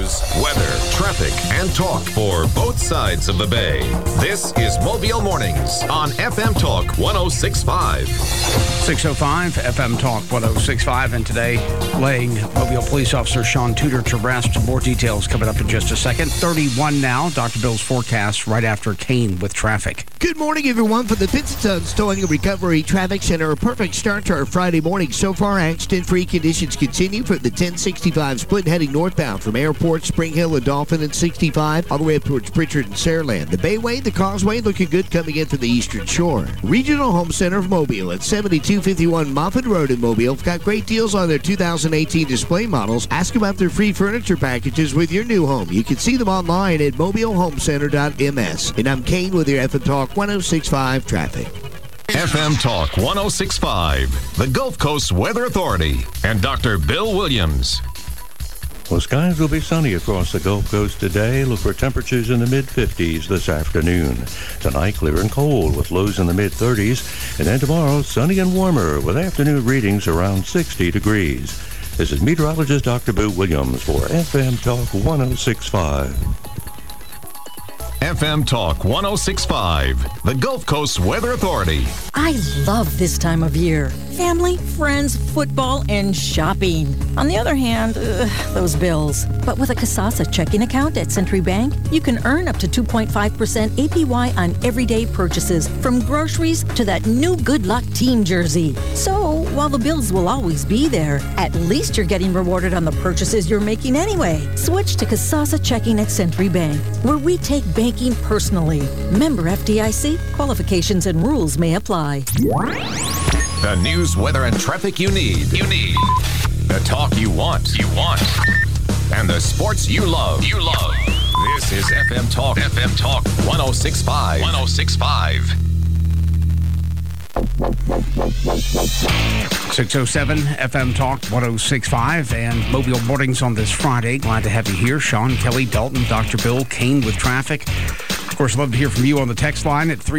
news, weather, traffic, and talk for both sides of the bay. This is Mobile Mornings on FM Talk 106.5. 6:05 FM Talk 106.5, and today laying Mobile Police Officer Sean Tudor to rest. More details coming up in just a second. 31 now. Dr. Bill's forecast right after Kane with traffic. Good morning, everyone, from the Pinson's Towing and Recovery Traffic Center. A perfect start to our Friday morning. So far, accident-free conditions continue from the 1065 split heading northbound from Airport, Spring Hill, and Dolphin and 65, all the way up towards Pritchard and Saraland. The Bayway, the Causeway, looking good coming in from the Eastern Shore. Regional Home Center of Mobile at 7251 Moffett Road in Mobile. Got great deals on their 2018 display models. Ask about their free furniture packages with your new home. You can see them online at mobilehomecenter.ms. And I'm Kane with your FM Talk 106.5 traffic. FM Talk 106.5, the Gulf Coast Weather Authority, and Dr. Bill Williams. Well, skies will be sunny across the Gulf Coast today. Look for temperatures in the mid-50s this afternoon. Tonight, clear and cold with lows in the mid-30s. And then tomorrow, sunny and warmer with afternoon readings around 60 degrees. This is meteorologist Dr. Bill Williams for FM Talk 106.5. FM Talk 106.5, the Gulf Coast Weather Authority. I love this time of year. Family, friends, football, and shopping. On the other hand, those bills. But with a Kasasa checking account at Century Bank, you can earn up to 2.5% APY on everyday purchases, from groceries to that new Good Luck team jersey. So, while the bills will always be there, at least you're getting rewarded on the purchases you're making anyway. Switch to Kasasa checking at Century Bank, where we take banking personally. Member FDIC. Qualifications and rules may apply. The news, weather, and traffic you need. The talk you want. And the sports you love. This is FM Talk 106.5. 106.5. 6:07 FM Talk 106.5 and Mobile Mornings on this Friday. Glad to have you here. Sean, Kelly, Dalton, Dr. Bill, Kane with traffic. Of course, love to hear from you on the text line at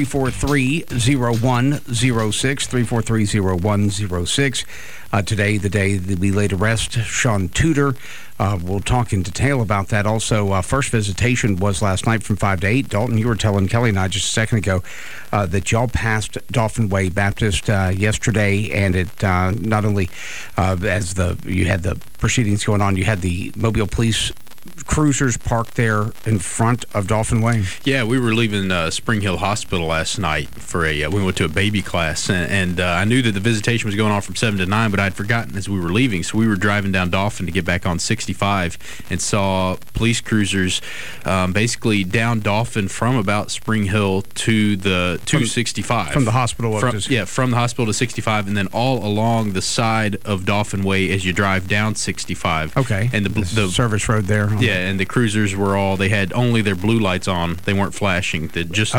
343-0106, 343-0106. Today, the day that we lay to rest Sean Tudor. We'll talk in detail about that. Also, first visitation was last night from 5 to 8. Dalton, you were telling Kelly and I just a second ago that y'all passed Dauphin Way Baptist yesterday, and it not only as you had the proceedings going on, you had the Mobile Police cruisers parked there in front of Dauphin Way. Yeah, we were leaving Spring Hill Hospital last night for we went to a baby class, and I knew that the visitation was going on from 7 to 9, but I'd forgotten as we were leaving, so we were driving down Dauphin to get back on 65 and saw police cruisers basically down Dauphin from about Spring Hill to 65. From the hospital from the hospital to 65, and then all along the side of Dauphin Way as you drive down 65. Okay. And the service road there. Yeah, and the cruisers they had only their blue lights on. They weren't flashing. Static.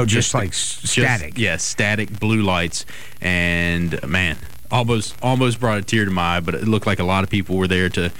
Static blue lights. And, man, almost brought a tear to my eye, but it looked like a lot of people were there to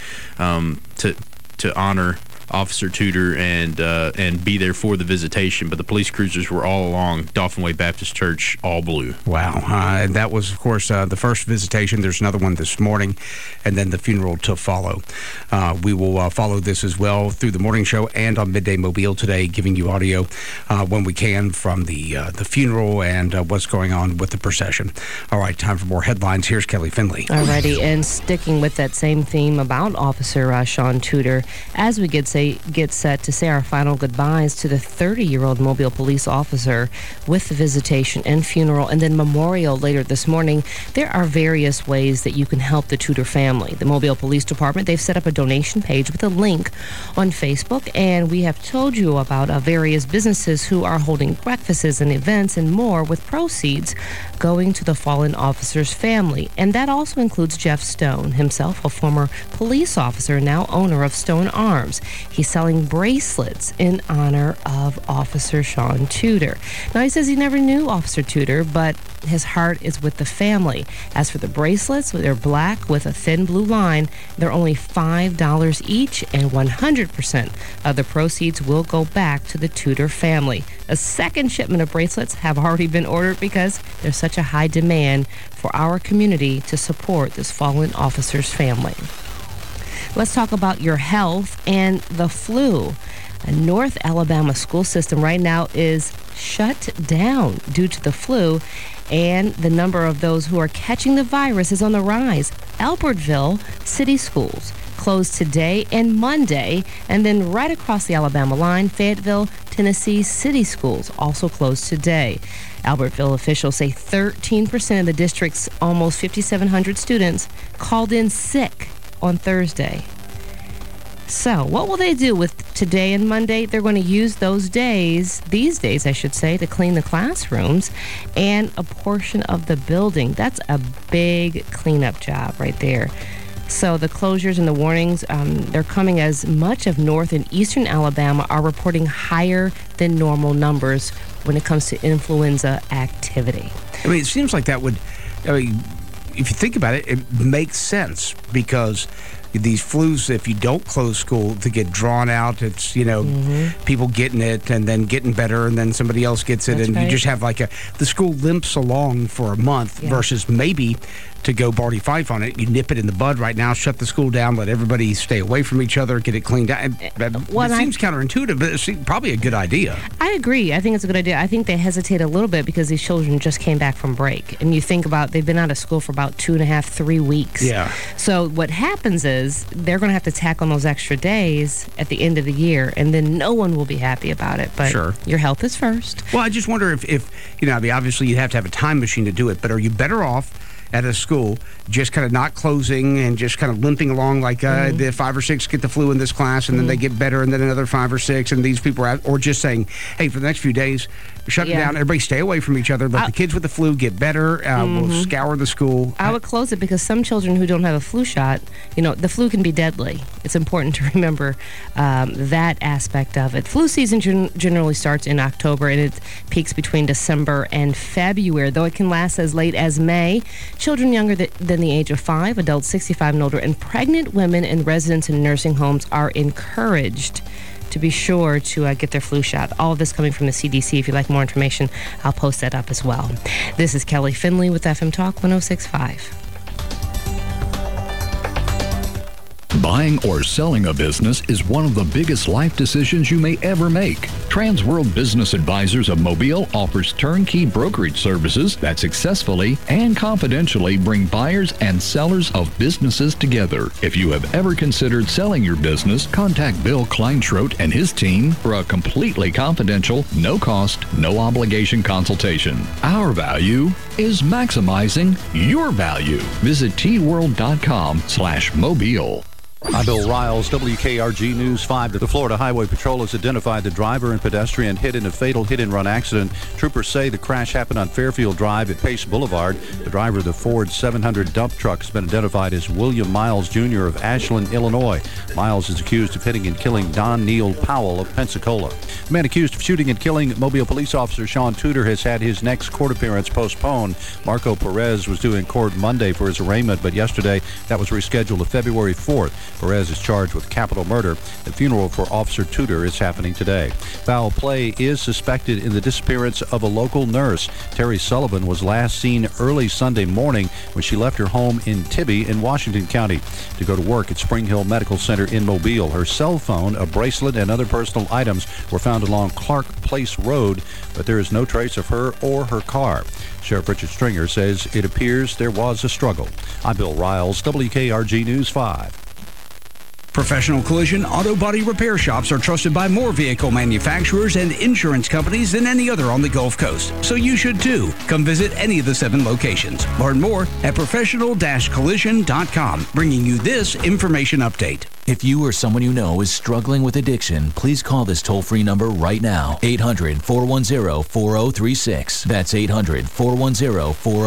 honor Officer Tudor and be there for the visitation. But the police cruisers were all along Dauphin Way Baptist Church, all blue. Wow. And that was, of course, the first visitation. There's another one this morning, and then the funeral to follow. We will follow this as well through the morning show and on Midday Mobile today, giving you audio when we can from the funeral and what's going on with the procession. All right, time for more headlines. Here's Kelly Finley. All righty, and sticking with that same theme about Officer Sean Tudor, as we get set to say our final goodbyes to the 30-year-old Mobile police officer with the visitation and funeral and then memorial later this morning, there are various ways that you can help the Tudor family. The Mobile Police Department, they've set up a donation page with a link on Facebook, and we have told you about various businesses who are holding breakfasts and events and more with proceeds going to the fallen officer's family. And that also includes Jeff Stone, himself a former police officer, now owner of Stone Arms. He's selling bracelets in honor of Officer Sean Tudor. Now, he says he never knew Officer Tudor, but his heart is with the family. As for the bracelets, they're black with a thin blue line. They're only $5 each, and 100% of the proceeds will go back to the Tudor family. A second shipment of bracelets have already been ordered because there's such a high demand for our community to support this fallen officer's family. Let's talk about your health and the flu. A North Alabama school system right now is shut down due to the flu, and the number of those who are catching the virus is on the rise. Albertville City Schools closed today and Monday, and then right across the Alabama line, Fayetteville, Tennessee City Schools also closed today. Albertville officials say 13% of the district's almost 5,700 students called in sick on Thursday. So what will they do with today and Monday? They're going to use these days, I should say, to clean the classrooms and a portion of the building. That's a big cleanup job right there. So the closures and the warnings, they're coming as much of North and Eastern Alabama are reporting higher than normal numbers when it comes to influenza activity. I mean, it seems like that would, if you think about it, it makes sense because these flus, if you don't close school, to get drawn out, it's, people getting it and then getting better and then somebody else gets it. That's and right. You just have the school limps along for a month versus maybe to go Barty Fife on it. You nip it in the bud right now, shut the school down, let everybody stay away from each other, get it cleaned out. It seems counterintuitive, but it's probably a good idea. I agree. I think it's a good idea. I think they hesitate a little bit because these children just came back from break. And you think about, they've been out of school for about 2.5, 3 weeks. Yeah. So what happens is they're going to have to tack on those extra days at the end of the year, and then no one will be happy about it. But Sure. Your health is first. Well, I just wonder if obviously you'd have to have a time machine to do it, but are you better off at a school just kind of not closing and just kind of limping along like the 5 or 6 get the flu in this class and then they get better and then another 5 or 6 and these people are out, or just saying, hey, for the next few days, shut it down, everybody stay away from each other, let the kids with the flu get better, we'll scour the school. I would close it because some children who don't have a flu shot, the flu can be deadly. It's important to remember that aspect of it. Flu season generally starts in October and it peaks between December and February, though it can last as late as May. Children younger than the age of 5, adults 65 and older, and pregnant women and residents in nursing homes are encouraged to be sure to get their flu shot. All of this coming from the CDC. If you'd like more information, I'll post that up as well. This is Kelly Finley with FM Talk 106.5. Buying or selling a business is one of the biggest life decisions you may ever make. Transworld Business Advisors of Mobile offers turnkey brokerage services that successfully and confidentially bring buyers and sellers of businesses together. If you have ever considered selling your business, contact Bill Kleinschrodt and his team for a completely confidential, no-cost, no-obligation consultation. Our value is maximizing your value. Visit tworld.com/mobile. I'm Bill Riles, WKRG News 5. The Florida Highway Patrol has identified the driver and pedestrian hit in a fatal hit-and-run accident. Troopers say the crash happened on Fairfield Drive at Pace Boulevard. The driver of the Ford 700 dump truck has been identified as William Miles Jr. of Ashland, Illinois. Miles is accused of hitting and killing Don Neil Powell of Pensacola. The man accused of shooting and killing Mobile police officer Sean Tudor has had his next court appearance postponed. Marco Perez was due in court Monday for his arraignment, but yesterday that was rescheduled to February 4th. Perez is charged with capital murder. The funeral for Officer Tudor is happening today. Foul play is suspected in the disappearance of a local nurse. Terry Sullivan was last seen early Sunday morning when she left her home in Tibby in Washington County to go to work at Spring Hill Medical Center in Mobile. Her cell phone, a bracelet, and other personal items were found along Clark Place Road, but there is no trace of her or her car. Sheriff Richard Stringer says it appears there was a struggle. I'm Bill Riles, WKRG News 5. Professional collision auto body repair shops are trusted by more vehicle manufacturers and insurance companies than any other on the Gulf Coast. So you should too. Come visit any of the 7 locations. Learn more at professional-collision.com, bringing you this information update. If you or someone you know is struggling with addiction, please call this toll-free number right now. 800-410-4036. That's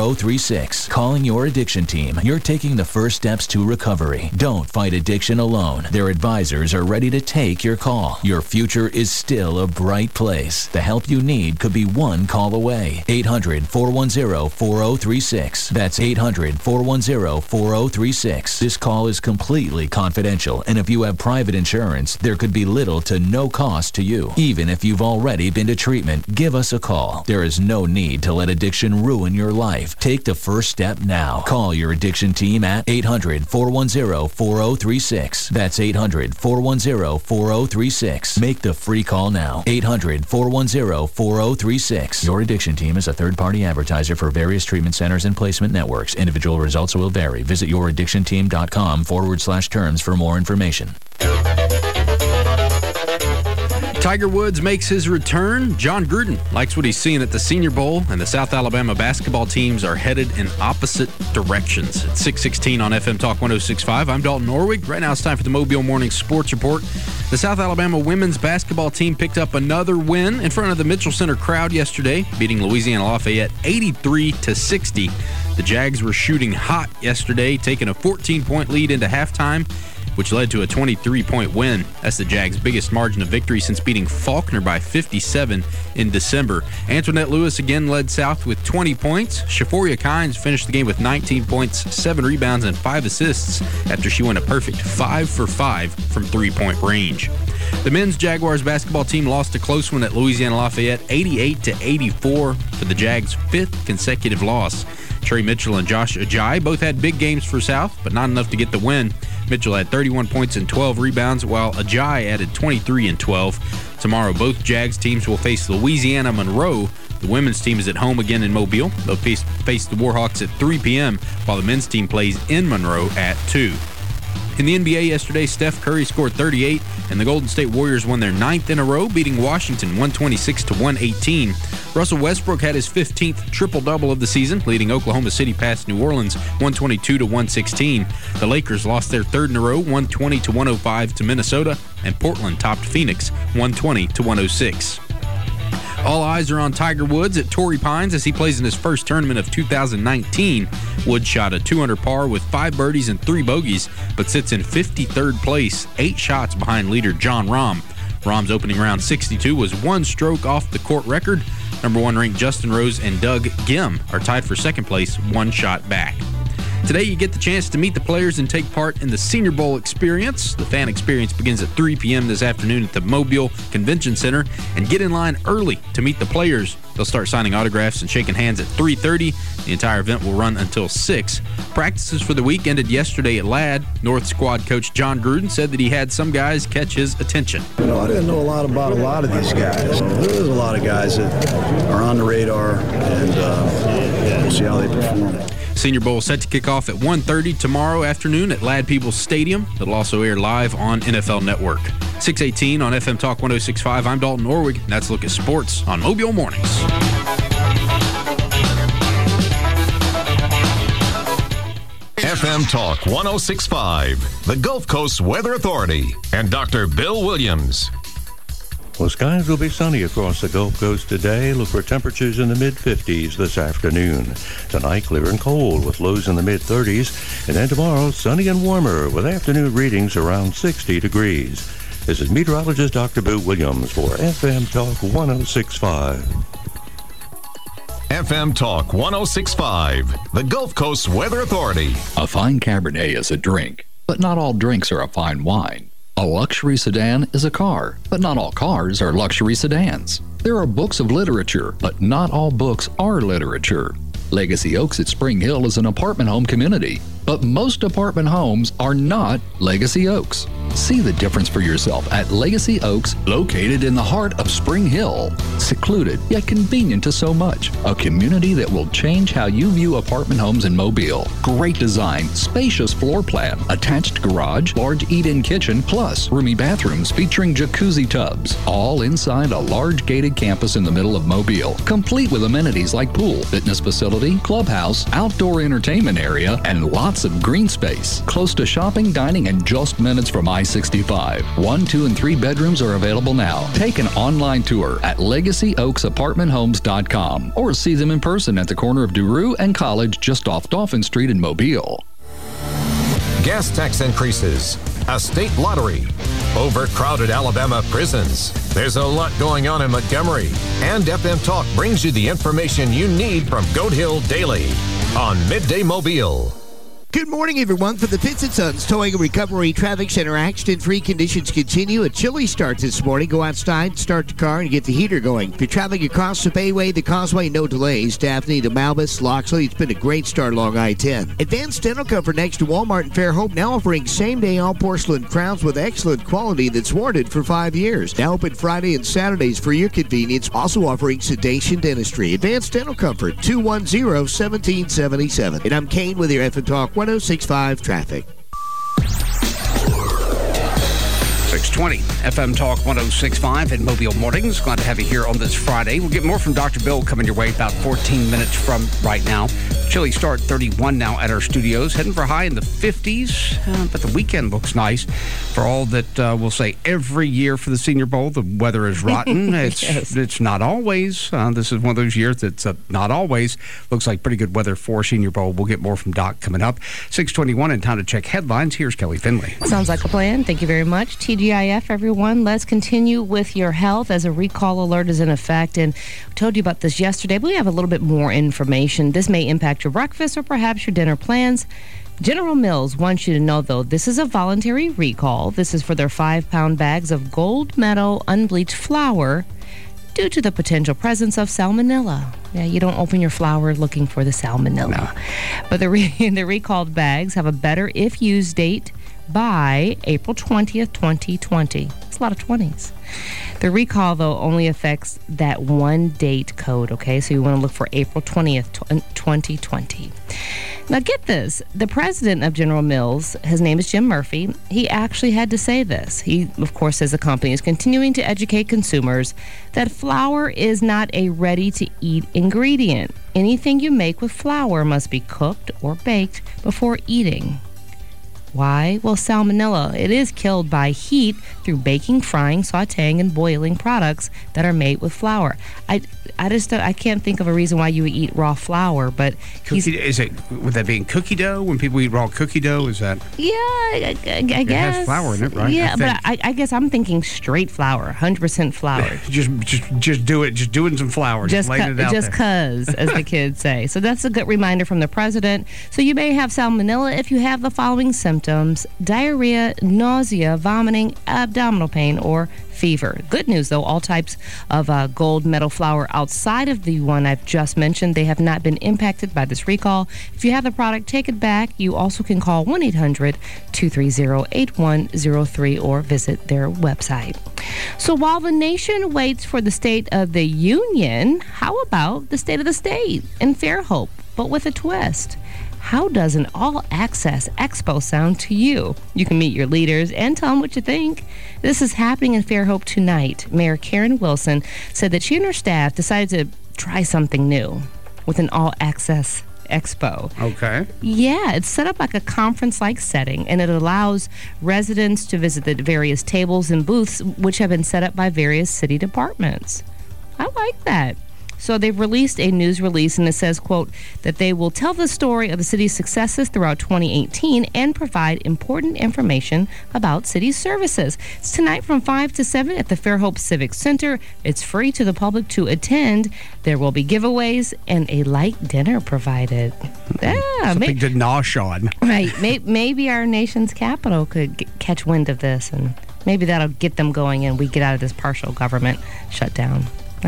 800-410-4036. Calling your addiction team. You're taking the first steps to recovery. Don't fight addiction alone. phone. Their advisors are ready to take your call. Your future is still a bright place. The help you need could be one call away. 800-410-4036. That's 800-410-4036. This call is completely confidential, and if you have private insurance, there could be little to no cost to you. Even if you've already been to treatment, give us a call. There is no need to let addiction ruin your life. Take the first step now. Call your addiction team at 800-410-4036. That's 800-410-4036. Make the free call now. 800-410-4036. Your addiction team is a third-party advertiser for various treatment centers and placement networks. Individual results will vary. Visit youraddictionteam.com/terms for more information. Tiger Woods makes his return. John Gruden likes what he's seeing at the Senior Bowl, and the South Alabama basketball teams are headed in opposite directions. At 6:16 on FM Talk 106.5, I'm Dalton Norwig. Right now it's time for the Mobile Morning Sports Report. The South Alabama women's basketball team picked up another win in front of the Mitchell Center crowd yesterday, beating Louisiana Lafayette 83-60. The Jags were shooting hot yesterday, taking a 14-point lead into halftime, which led to a 23-point win. That's the Jags' biggest margin of victory since beating Faulkner by 57 in December. Antoinette Lewis again led South with 20 points. Shaforia Kynes finished the game with 19 points, 7 rebounds, and 5 assists after she went a perfect 5 for 5 from three-point range. The men's Jaguars basketball team lost a close one at Louisiana Lafayette, 88-84, for the Jags' 5th consecutive loss. Trey Mitchell and Josh Ajayi both had big games for South, but not enough to get the win. Mitchell had 31 points and 12 rebounds, while Ajayi added 23 and 12. Tomorrow, both Jags teams will face Louisiana Monroe. The women's team is at home again in Mobile. They'll face the Warhawks at 3 p.m., while the men's team plays in Monroe at 2. In the NBA yesterday, Steph Curry scored 38, and the Golden State Warriors won their 9th in a row, beating Washington 126-118. Russell Westbrook had his 15th triple-double of the season, leading Oklahoma City past New Orleans 122-116. The Lakers lost their 3rd in a row, 120-105 to Minnesota, and Portland topped Phoenix 120-106. All eyes are on Tiger Woods at Torrey Pines as he plays in his first tournament of 2019. Woods shot a 200 par with 5 birdies and 3 bogeys, but sits in 53rd place, 8 shots behind leader Jon Rahm. Rahm's opening round 62 was 1 stroke off the court record. Number 1 ranked Justin Rose and Doug Ghim are tied for 2nd place, 1 shot back. Today, you get the chance to meet the players and take part in the Senior Bowl experience. The fan experience begins at 3 p.m. this afternoon at the Mobile Convention Center. And get in line early to meet the players. They'll start signing autographs and shaking hands at 3:30. The entire event will run until 6. Practices for the week ended yesterday at Ladd. North squad coach John Gruden said that he had some guys catch his attention. I didn't know a lot about a lot of these guys. There's a lot of guys that are on the radar, and we'll see how they perform. Senior Bowl set to kick off at 1:30 tomorrow afternoon at Ladd Peoples Stadium. It'll also air live on NFL Network. 6:18 on FM Talk 106.5. I'm Dalton Norwig. That's a look at sports on Mobile Mornings. FM Talk 106.5, the Gulf Coast Weather Authority, and Dr. Bill Williams. Well, skies will be sunny across the Gulf Coast today. Look for temperatures in the mid-50s this afternoon. Tonight, clear and cold with lows in the mid-30s. And then tomorrow, sunny and warmer with afternoon readings around 60 degrees. This is meteorologist Dr. Bill Williams for FM Talk 106.5. FM Talk 106.5, the Gulf Coast Weather Authority. A fine Cabernet is a drink, but not all drinks are a fine wine. A luxury sedan is a car, but not all cars are luxury sedans. There are books of literature, but not all books are literature. Legacy Oaks at Spring Hill is an apartment home community, but most apartment homes are not Legacy Oaks. See the difference for yourself at Legacy Oaks, located in the heart of Spring Hill. Secluded, yet convenient to so much. A community that will change how you view apartment homes in Mobile. Great design, spacious floor plan, attached garage, large eat-in kitchen, plus roomy bathrooms featuring jacuzzi tubs. All inside a large gated campus in the middle of Mobile, complete with amenities like pool, fitness facility, clubhouse, outdoor entertainment area, and lots of green space. Close to shopping, dining, and just minutes from I-65. 1, 2, and 3 bedrooms are available now. Take an online tour at LegacyOaksApartmentHomes.com or see them in person at the corner of Duroux and College just off Dauphin Street in Mobile. Gas tax increases, a state lottery, overcrowded Alabama prisons. There's a lot going on in Montgomery, and FM Talk brings you the information you need from Goat Hill Daily on Midday Mobile. Good morning, everyone. For the Vincent Sons Towing and Recovery Traffic Center, accident-free conditions continue. A chilly start this morning. Go outside, start the car, and get the heater going. If you're traveling across the Bayway, the Causeway, no delays. Daphne to Malbus, Loxley, it's been a great start along I-10. Advanced Dental Comfort next to Walmart in Fairhope, now offering same-day all-porcelain crowns with excellent quality that's warranted for 5 years. Now open Friday and Saturdays for your convenience. Also offering sedation dentistry. Advanced Dental Comfort, 210-1777. And I'm Kane with your FM Talk 1065 traffic. 620 FM Talk 1065 in Mobile Mornings. Glad to have you here on this Friday. We'll get more from Dr. Bill coming your way about 14 minutes from right now. Chilly start, 31 now at our studios. Heading for a high in the 50s, but the weekend looks nice. For all that we'll say every year for the Senior Bowl, the weather is rotten. It's not always. This is one of those years that's not always. Looks like pretty good weather for Senior Bowl. We'll get more from Doc coming up. 621 and time to check headlines. Here's Kelly Finley. Sounds like a plan. Thank you very much. TGIF, everyone. Let's continue with your health as a recall alert is in effect. And I told you about this yesterday, but we have a little bit more information. This may impact your breakfast or perhaps your dinner plans. General Mills wants you to know, though, this is a voluntary recall. This is for their 5-pound bags of Gold Medal unbleached flour due to the potential presence of salmonella. Yeah, you don't open your flour looking for the salmonella. No. But the recalled bags have a better if used date by April 20th, 2020. It's a lot of 20s. The recall, though, only affects that one date code, okay? So you want to look for April 20th, 2020. Now, get this. The president of General Mills, his name is Jim Murphy, he actually had to say this. He, of course, says the company is continuing to educate consumers that flour is not a ready-to-eat ingredient. Anything you make with flour must be cooked or baked before eating. Why? Well, salmonella, it is killed by heat through baking, frying, sautéing, and boiling products that are made with flour. I can't think of a reason why you would eat raw flour, but would that be in cookie dough? When people eat raw cookie dough, is that? Yeah, I guess. It has flour in it, right? Yeah, but I guess I'm thinking straight flour, 100% flour. just do it. Just doing some flour. Just laying it out just cuz, as the kids say. So that's a good reminder from the president. So you may have salmonella if you have the following symptoms: diarrhea, nausea, vomiting, abdominal pain, or fever. Good news, though, all types of Gold Medal flour outside of the one I've just mentioned, they have not been impacted by this recall. If you have the product, take it back. You also can call 1-800-230-8103 or visit their website. So while the nation waits for the State of the Union, how about the State of the State in Fairhope, but with a twist? How does an all-access expo sound to you? You can meet your leaders and tell them what you think. This is happening in Fairhope tonight. Mayor Karen Wilson said that she and her staff decided to try something new with an all-access expo. Okay. Yeah, it's set up like a conference-like setting, and it allows residents to visit the various tables and booths which have been set up by various city departments. I like that. So they've released a news release, and it says, quote, that they will tell the story of the city's successes throughout 2018 and provide important information about city services. It's tonight from 5 to 7 at the Fairhope Civic Center. It's free to the public to attend. There will be giveaways and a light dinner provided. Yeah, something to nosh on. Right. Maybe our nation's capital could catch wind of this, and maybe that'll get them going and we get out of this partial government shutdown.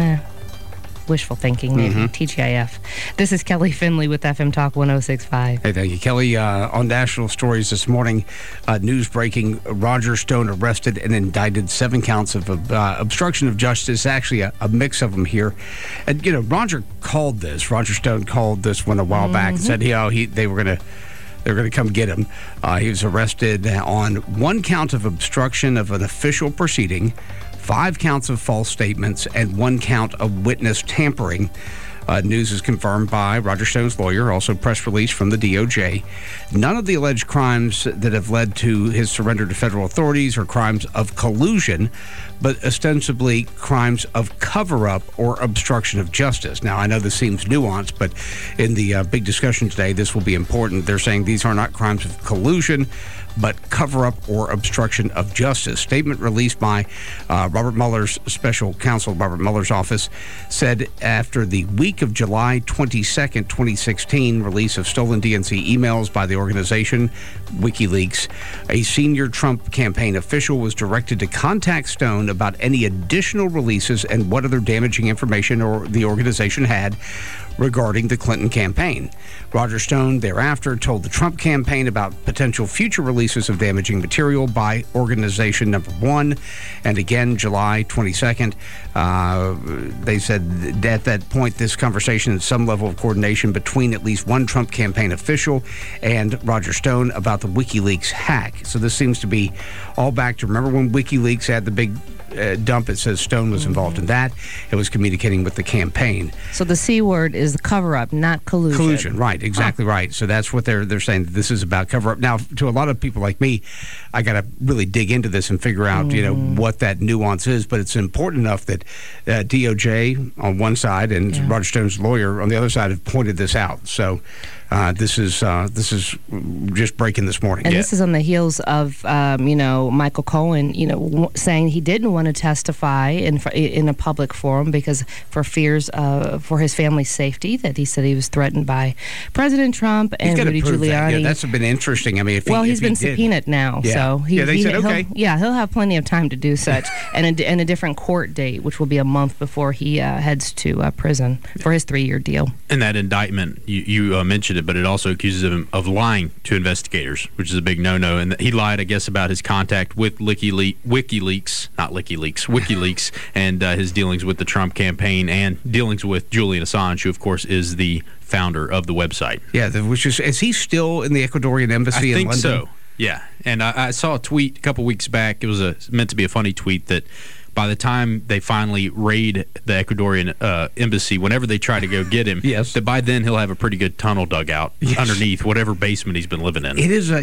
Wishful thinking, maybe. TGIF. This is Kelly Finley with FM Talk 1065. Hey, thank you, Kelly. On national stories this morning, news breaking: Roger Stone arrested and indicted 7 counts of obstruction of justice. Actually, a mix of them here. And Roger Stone called this one a while back and said, they were going to come get him. He was arrested on 1 count of obstruction of an official proceeding, 5 counts of false statements, and 1 count of witness tampering. News is confirmed by Roger Stone's lawyer, also press release from the DOJ. None of the alleged crimes that have led to his surrender to federal authorities are crimes of collusion, but ostensibly crimes of cover-up or obstruction of justice. Now, I know this seems nuanced, but in the big discussion today, this will be important. They're saying these are not crimes of collusion, but cover-up or obstruction of justice. Statement released by Robert Mueller's special counsel, Robert Mueller's office, said after the week of July 22nd, 2016, release of stolen DNC emails by the organization, WikiLeaks, a senior Trump campaign official was directed to contact Stone about any additional releases and what other damaging information or the organization had regarding the Clinton campaign. Roger Stone thereafter told the Trump campaign about potential future releases of damaging material by organization number one. And again, July 22nd, they said at that point, this conversation had some level of coordination between at least one Trump campaign official and Roger Stone about the WikiLeaks hack. So this seems to be all back to, remember when WikiLeaks had the big dump? It says Stone was involved in that. It was communicating with the campaign. So the C word is the cover-up, not collusion. Collusion, right, exactly right. So that's what they're saying. This is about cover-up. Now, to a lot of people like me, I got to really dig into this and figure out, what that nuance is. But it's important enough that DOJ on one side and Roger Stone's lawyer on the other side have pointed this out. So this is just breaking this morning. And this is on the heels of Michael Cohen, saying he didn't want to testify in a public forum because for fears for his family's safety, that he said he was threatened by President Trump and Rudy Giuliani. That. Yeah, that's been interesting. I mean, he's been subpoenaed now, so they said okay. He'll have plenty of time to do such, and a different court date, which will be a month before he heads to prison for his 3-year deal. And that indictment, you mentioned it, but it also accuses him of lying to investigators, which is a big no-no. And he lied, I guess, about his contact with WikiLeaks, and his dealings with the Trump campaign and dealings with Julian Assange, who, of course, is the founder of the website. Yeah, is he still in the Ecuadorian embassy in London? I think so, yeah. And I saw a tweet a couple weeks back. It was meant to be a funny tweet that by the time they finally raid the Ecuadorian embassy, whenever they try to go get him, that by then he'll have a pretty good tunnel dug out underneath whatever basement he's been living in. It is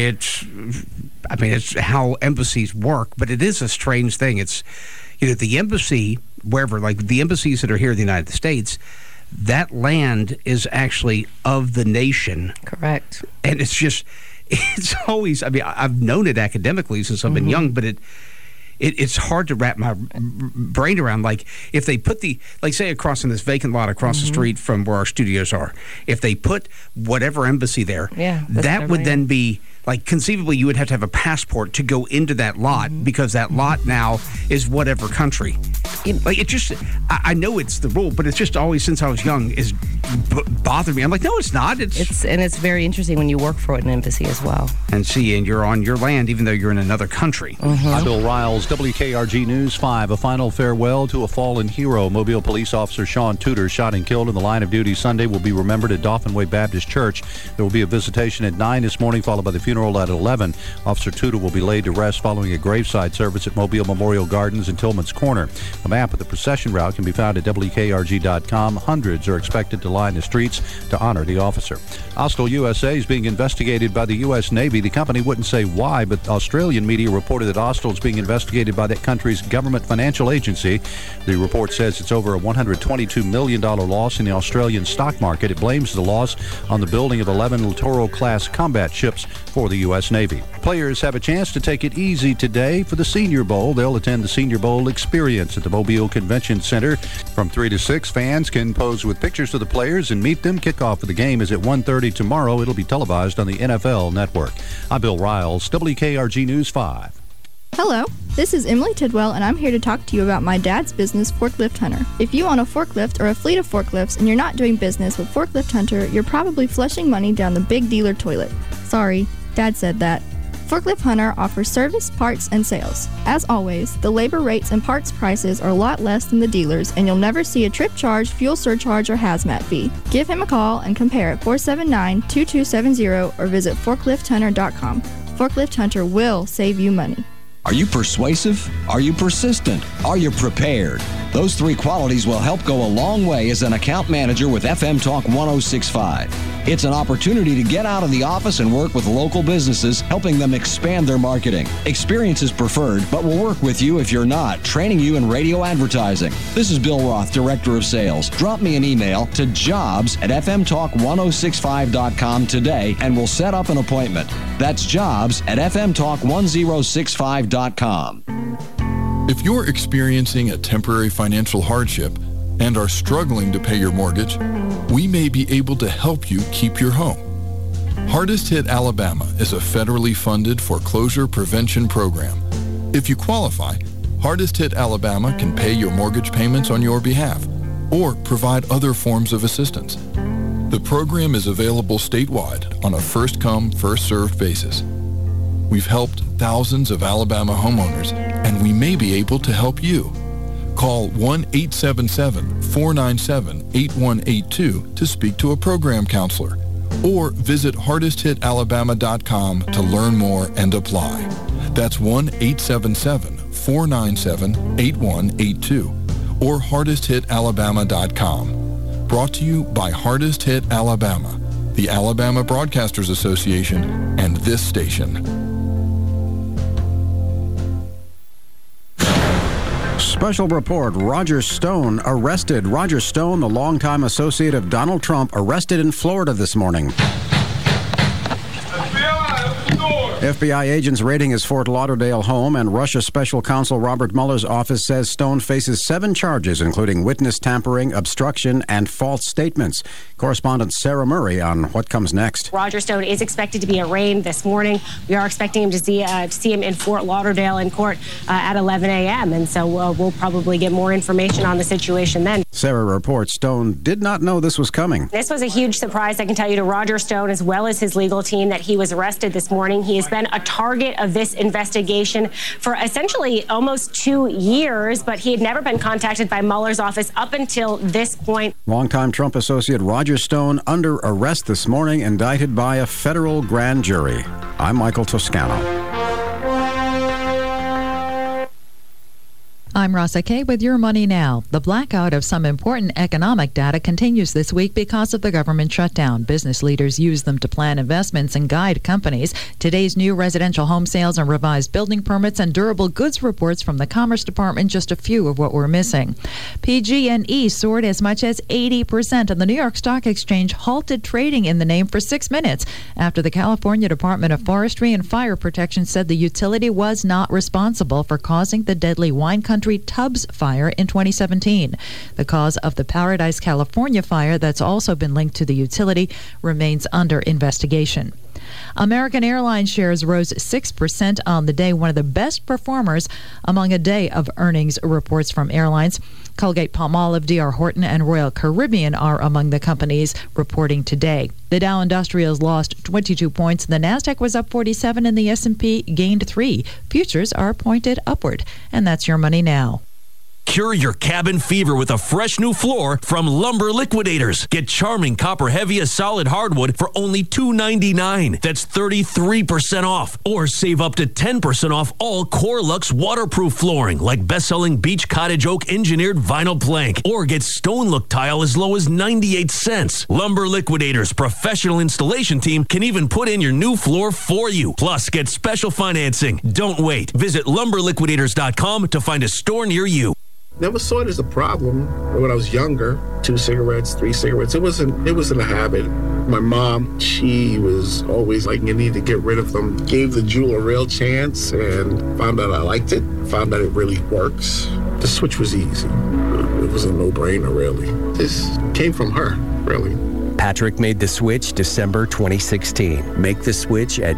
it's how embassies work, but it is a strange thing. It's, the embassy, wherever, like the embassies that are here in the United States, that land is actually of the nation. Correct. And it's always, I've known it academically since I've been young, but it's hard to wrap my brain around. Like, if they put say across in this vacant lot across the street from where our studios are, if they put whatever embassy there, that would then be, like, conceivably you would have to have a passport to go into that lot because that lot now is whatever country. I know it's the rule, but it's just always, since I was young, is bothered me. I'm like, no, it's not. It's very interesting when you work for an embassy as well. And you're on your land, even though you're in another country. I'm Bill Riles, WKRG News 5. A final farewell to a fallen hero. Mobile police officer Sean Tudor, shot and killed in the line of duty Sunday, will be remembered at Dauphin Way Baptist Church. There will be a visitation at 9 this morning, followed by the funeral at 11. Officer Tudor will be laid to rest following a graveside service at Mobile Memorial Gardens in Tillman's Corner. A map of the procession route can be found at WKRG.com. Hundreds are expected to line the streets to honor the officer. Austal USA is being investigated by the U.S. Navy. The company wouldn't say why, but Australian media reported that Austal is being investigated by that country's government financial agency. The report says it's over a $122 million loss in the Australian stock market. It blames the loss on the building of 11 Littoral-class combat ships for the U.S. Navy. Players have a chance to take it easy today for the Senior Bowl. They'll attend the Senior Bowl experience at the Mobile Convention Center. From 3 to 6, fans can pose with pictures of the players and meet them. Kickoff of the game is at 1:30 tomorrow. It'll be televised on the NFL Network. I'm Bill Riles, WKRG News 5. Hello, this is Emily Tidwell, and I'm here to talk to you about my dad's business, Forklift Hunter. If you own a forklift or a fleet of forklifts and you're not doing business with Forklift Hunter, you're probably flushing money down the big dealer toilet. Sorry, Dad said that. Forklift Hunter offers service, parts, and sales. As always, the labor rates and parts prices are a lot less than the dealers, and you'll never see a trip charge, fuel surcharge, or hazmat fee. Give him a call and compare at 479-2270 or visit forklifthunter.com. Forklift Hunter will save you money. Are you persuasive? Are you persistent? Are you prepared? Those three qualities will help go a long way as an account manager with FM Talk 106.5. It's an opportunity to get out of the office and work with local businesses, helping them expand their marketing. Experience is preferred, but we'll work with you if you're not, training you in radio advertising. This is Bill Roth, Director of Sales. Drop me an email to jobs@fmtalk1065.com today, and we'll set up an appointment. That's jobs@fmtalk1065.com. If you're experiencing a temporary financial hardship and are struggling to pay your mortgage, we may be able to help you keep your home. Hardest Hit Alabama is a federally funded foreclosure prevention program. If you qualify, Hardest Hit Alabama can pay your mortgage payments on your behalf or provide other forms of assistance. The program is available statewide on a first-come, first-served basis. We've helped thousands of Alabama homeowners, and we may be able to help you. Call 1-877-497-8182 to speak to a program counselor, or visit hardesthitalabama.com to learn more and apply. That's 1-877-497-8182 or hardesthitalabama.com. Brought to you by Hardest Hit Alabama, the Alabama Broadcasters Association, and this station. Special report, Roger Stone arrested. Roger Stone, the longtime associate of Donald Trump, arrested in Florida this morning. FBI agents raiding his Fort Lauderdale home, and Russia Special Counsel Robert Mueller's office says Stone faces 7 charges, including witness tampering, obstruction, and false statements. Correspondent Sarah Murray on what comes next. Roger Stone is expected to be arraigned this morning. We are expecting him to see him in Fort Lauderdale in court at 11 a.m., and so we'll probably get more information on the situation then. Sarah reports Stone did not know this was coming. This was a huge surprise, I can tell you, to Roger Stone as well as his legal team that he was arrested this morning. He has been a target of this investigation for essentially almost 2 years, but he had never been contacted by Mueller's office up until this point. Longtime Trump associate Roger Stone under arrest this morning, indicted by a federal grand jury. I'm Michael Toscano. I'm Rossa Kay with Your Money Now. The blackout of some important economic data continues this week because of the government shutdown. Business leaders use them to plan investments and guide companies. Today's new residential home sales and revised building permits and durable goods reports from the Commerce Department, just a few of what we're missing. PG&E soared as much as 80%, and the New York Stock Exchange halted trading in the name for 6 minutes after the California Department of Forestry and Fire Protection said the utility was not responsible for causing the deadly Wine Country Tubbs fire in 2017. The cause of the Paradise, California fire that's also been linked to the utility remains under investigation. American Airlines shares rose 6% on the day, one of the best performers among a day of earnings reports from airlines. Colgate-Palmolive, D.R. Horton, and Royal Caribbean are among the companies reporting today. The Dow Industrials lost 22 points. The Nasdaq was up 47, and the S&P gained 3. Futures are pointed upward. And that's Your Money Now. Cure your cabin fever with a fresh new floor from Lumber Liquidators. Get Charming Copper Heavy solid hardwood for only $2.99. That's 33% off. Or save up to 10% off all Corelux waterproof flooring, like best-selling Beach Cottage Oak engineered vinyl plank. Or get Stone Look tile as low as 98 cents. Lumber Liquidators' professional installation team can even put in your new floor for you. Plus, get special financing. Don't wait. Visit lumberliquidators.com to find a store near you. Never saw it as a problem when I was younger. 2 cigarettes, 3 cigarettes. It wasn't a habit. My mom, she was always like, you need to get rid of them. Gave the Juul a real chance and found out I liked it. Found out it really works. The switch was easy. It was a no-brainer, really. This came from her, really. Patrick made the switch December 2016. Make the switch at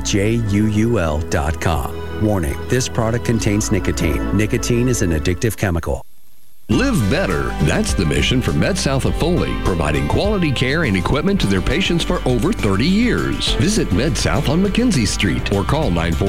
JUUL.com. Warning, this product contains nicotine. Nicotine is an addictive chemical. Live better. That's the mission for MedSouth of Foley, providing quality care and equipment to their patients for over 30 years. Visit MedSouth on McKenzie Street or call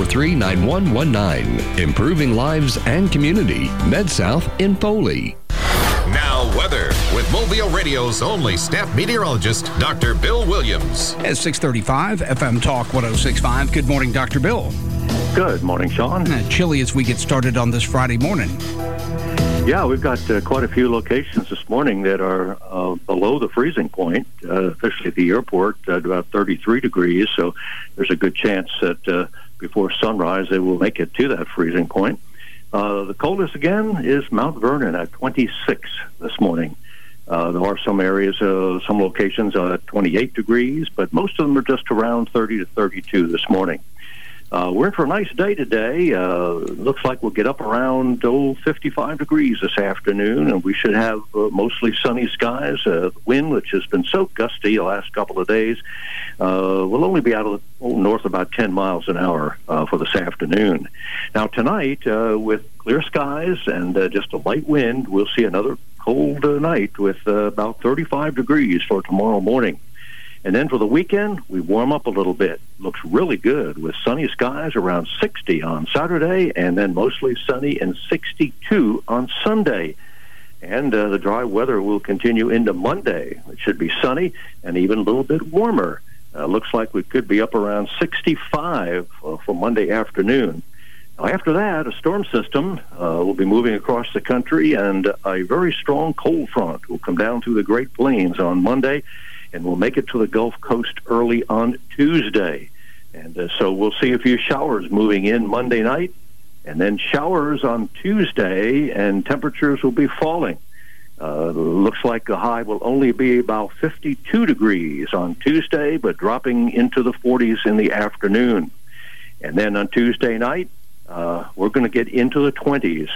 943-9119. Improving lives and community. MedSouth in Foley. Now weather with Mobile Radio's only staff meteorologist, Dr. Bill Williams. At 6:35, FM Talk 106.5. Good morning, Dr. Bill. Good morning, Sean. Chilly as we get started on this Friday morning. Yeah, we've got quite a few locations this morning that are below the freezing point, especially at the airport, at about 33 degrees. So there's a good chance that before sunrise they will make it to that freezing point. The coldest again is Mount Vernon at 26 this morning. There are some areas, some locations at 28 degrees, but most of them are just around 30 to 32 this morning. We're in for a nice day today. Looks like we'll get up around 55 degrees this afternoon, and we should have mostly sunny skies. Wind, which has been so gusty the last couple of days, will only be out of the north about 10 miles an hour for this afternoon. Now tonight, with clear skies and just a light wind, we'll see another cold night with about 35 degrees for tomorrow morning. And then for the weekend, we warm up a little bit. Looks really good with sunny skies around 60 on Saturday, and then mostly sunny and 62 on Sunday. And the dry weather will continue into Monday. It should be sunny and even a little bit warmer. Looks like we could be up around 65 for Monday afternoon. Now, after that, a storm system will be moving across the country, and a very strong cold front will come down through the Great Plains on Monday, and we'll make it to the Gulf Coast early on Tuesday. And so we'll see a few showers moving in Monday night, and then showers on Tuesday, and temperatures will be falling. Looks like the high will only be about 52 degrees on Tuesday, but dropping into the 40s in the afternoon. And then on Tuesday night, we're going to get into the 20s,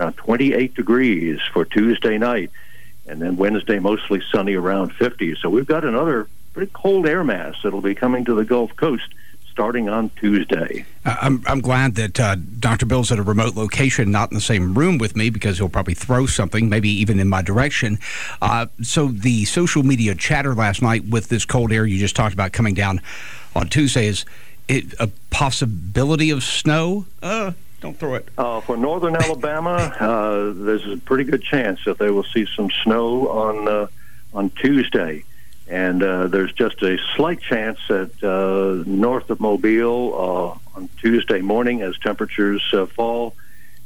28 degrees for Tuesday night. And then Wednesday, mostly sunny around 50. So we've got another pretty cold air mass that'll be coming to the Gulf Coast starting on Tuesday. I'm glad that Dr. Bill's at a remote location, not in the same room with me, because he'll probably throw something, maybe even in my direction. So the social media chatter last night with this cold air you just talked about coming down on Tuesday, is it a possibility of snow? Don't throw it. For northern Alabama, there's a pretty good chance that they will see some snow on Tuesday. And there's just a slight chance that north of Mobile on Tuesday morning, as temperatures fall,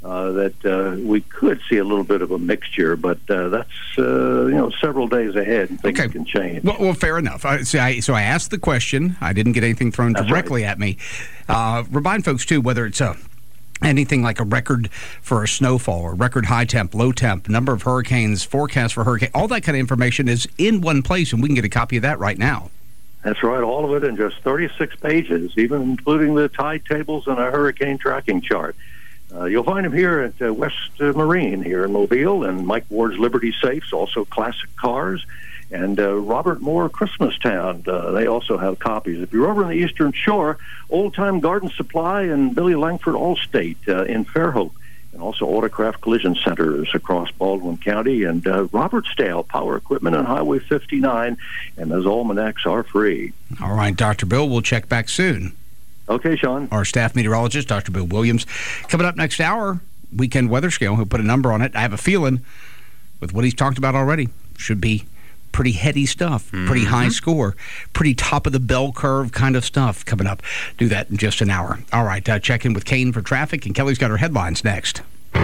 that we could see a little bit of a mixture. But that's several days ahead, and things can change. Well, fair enough. So I asked the question. I didn't get anything thrown directly at me. Remind folks, too, whether it's anything like a record for a snowfall or record high temp, low temp, number of hurricanes, forecast for hurricane, all that kind of information is in one place, and we can get a copy of that right now. That's right, all of it in just 36 pages, even including the tide tables and a hurricane tracking chart. You'll find them here at West Marine here in Mobile, and Mike Ward's Liberty Safes, also classic cars, and Robert Moore Christmas Town. They also have copies. If you're over on the Eastern Shore, Old Time Garden Supply and Billy Langford Allstate in Fairhope, and also Autocraft Collision Centers across Baldwin County, and Robertsdale Power Equipment on Highway 59, and those almanacs are free. All right, Dr. Bill, we'll check back soon. Okay, Sean. Our staff meteorologist, Dr. Bill Williams. Coming up next hour, weekend weather scale. He'll put a number on it. I have a feeling, with what he's talked about already, should be pretty heady stuff, pretty high score, pretty top of the bell curve kind of stuff coming up. Do that in just an hour. All right, check in with Kane for traffic, and Kelly's got her headlines next.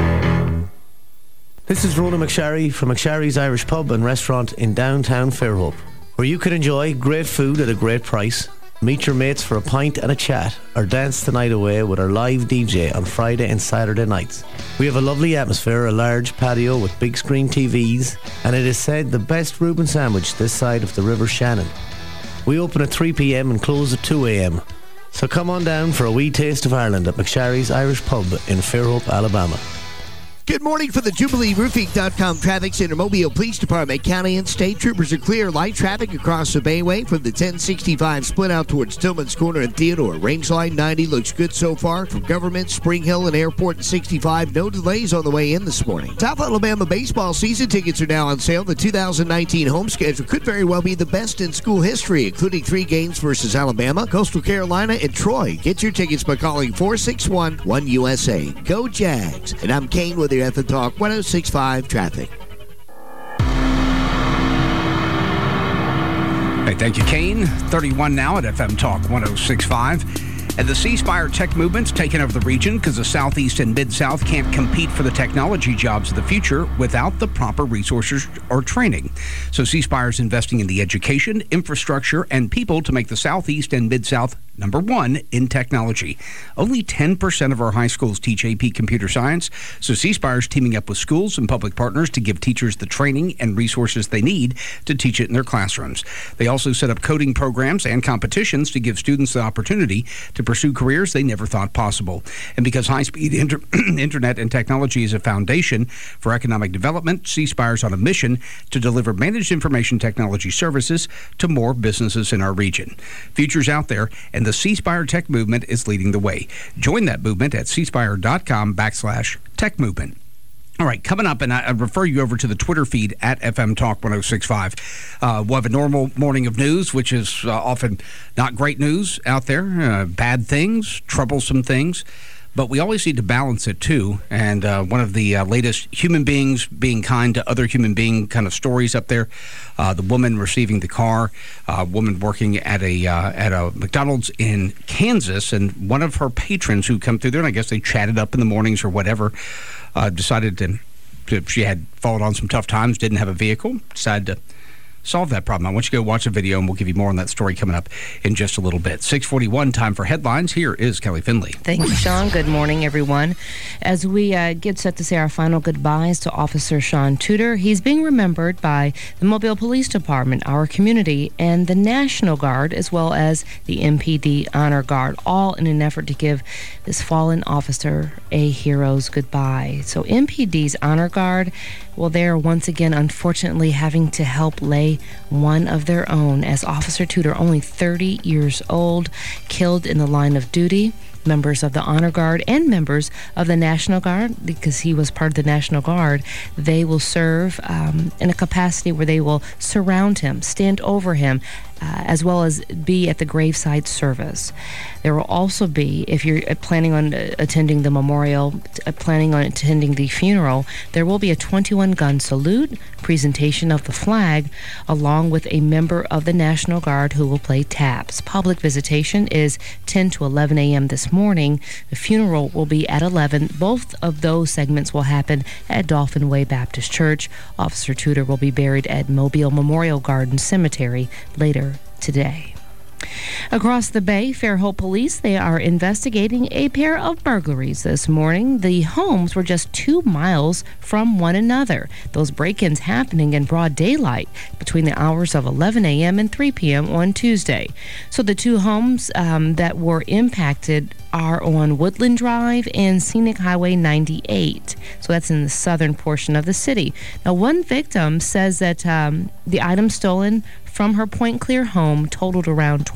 This is Rona McSharry from McSharry's Irish Pub and Restaurant in downtown Fairhope, where you can enjoy great food at a great price, meet your mates for a pint and a chat, or dance the night away with our live DJ on Friday and Saturday nights. We have a lovely atmosphere, a large patio with big screen TVs, and it is said the best Reuben sandwich this side of the River Shannon. We open at 3 p.m. and close at 2 a.m. So come on down for a wee taste of Ireland at McSharry's Irish Pub in Fairhope, Alabama. Good morning for the JubileeRoofing.com Traffic Center. Mobile Police Department, county and state troopers are clear. Light traffic across the Bayway from the 1065 split out towards Tillman's Corner and Theodore. Range line 90 looks good so far. From Government, Spring Hill, and Airport and 65. No delays on the way in this morning. South Alabama baseball season tickets are now on sale. The 2019 home schedule could very well be the best in school history, including 3 games versus Alabama, Coastal Carolina, and Troy. Get your tickets by calling 461-1USA. Go Jags. And I'm Kane with your FM Talk 106.5 traffic. Hey, thank you, Kane. 31 now at FM Talk 106.5. And the C Spire tech movement's taken over the region because the Southeast and Mid-South can't compete for the technology jobs of the future without the proper resources or training. So C Spire is investing in the education, infrastructure, and people to make the Southeast and Mid-South number one in technology. Only 10% of our high schools teach AP Computer Science, so C Spire is teaming up with schools and public partners to give teachers the training and resources they need to teach it in their classrooms. They also set up coding programs and competitions to give students the opportunity to pursue careers they never thought possible. And because high-speed internet and technology is a foundation for economic development, C Spire is on a mission to deliver managed information technology services to more businesses in our region. Future's out there, and the C Spire Tech Movement is leading the way. Join that movement at cspire.com/tech movement. All right, coming up, and I refer you over to the Twitter feed at FM Talk 1065. We'll have a normal morning of news, which is often not great news out there, bad things, troublesome things. But we always need to balance it, too. And one of the latest human beings being kind to other human being kind of stories up there, the woman receiving the car, woman working at a McDonald's in Kansas, and one of her patrons who come through there, and I guess they chatted up in the mornings or whatever, decided to she had fallen on some tough times, didn't have a vehicle, decided to solve that problem. I want you to go watch a video, and we'll give you more on that story coming up in just a little bit. 6:41, time for headlines. Here is Kelly Finley. Thank you, Sean. Good morning, everyone. As we get set to say our final goodbyes to Officer Sean Tudor, he's being remembered by the Mobile Police Department, our community, and the National Guard, as well as the MPD Honor Guard, all in an effort to give this fallen officer a hero's goodbye. So MPD's Honor Guard, well, they're once again, unfortunately, having to help lay one of their own, as Officer Tudor, only 30 years old, killed in the line of duty. Members of the Honor Guard and members of the National Guard, because he was part of the National Guard, they will serve in a capacity where they will surround him, stand over him, as well as be at the graveside service. There will also be, if you're planning on attending the memorial, planning on attending the funeral, there will be a 21-gun salute, presentation of the flag, along with a member of the National Guard who will play taps. Public visitation is 10 to 11 a.m. this morning. The funeral will be at 11. Both of those segments will happen at Dolphin Way Baptist Church. Officer Tudor will be buried at Mobile Memorial Garden Cemetery later today. Across the bay, Fairhope Police, they are investigating a pair of burglaries this morning. The homes were just 2 miles from one another. Those break-ins happening in broad daylight between the hours of 11 a.m. and 3 p.m. on Tuesday. So the two homes that were impacted are on Woodland Drive and Scenic Highway 98. So that's in the southern portion of the city. Now, one victim says that the items stolen from her Point Clear home totaled around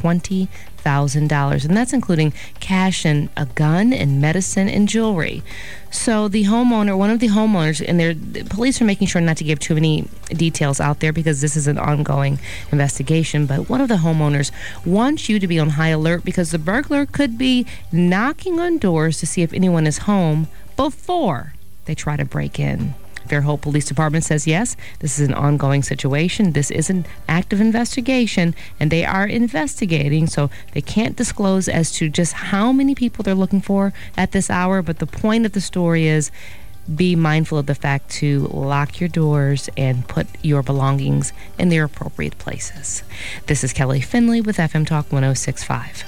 $20,000, and that's including cash and a gun and medicine and jewelry. So the homeowner, one of the homeowners, and the police are making sure not to give too many details out there because this is an ongoing investigation, but one of the homeowners wants you to be on high alert because the burglar could be knocking on doors to see if anyone is home before they try to break in. Fairhope Police Department says, yes, this is an ongoing situation. This is an active investigation, and they are investigating, so they can't disclose as to just how many people they're looking for at this hour. But the point of the story is be mindful of the fact to lock your doors and put your belongings in their appropriate places. This is Kelly Finley with FM Talk 1065.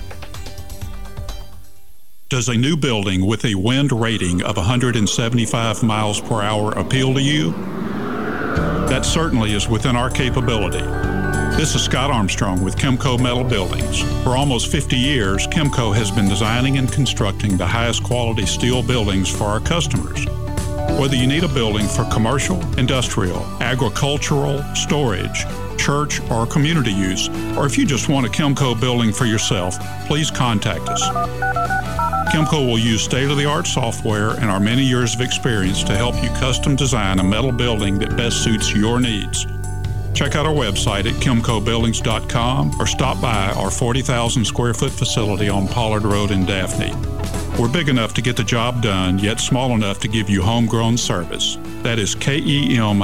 Does a new building with a wind rating of 175 miles per hour appeal to you? That certainly is within our capability. This is Scott Armstrong with Kimco Metal Buildings. For almost 50 years, Kimco has been designing and constructing the highest quality steel buildings for our customers. Whether you need a building for commercial, industrial, agricultural, storage, church, or community use, or if you just want a Kimco building for yourself, please contact us. Kimco will use state-of-the-art software and our many years of experience to help you custom design a metal building that best suits your needs. Check out our website at KimcoBuildings.com or stop by our 40,000 square foot facility on Pollard Road in Daphne. We're big enough to get the job done, yet small enough to give you homegrown service. That is KEMKO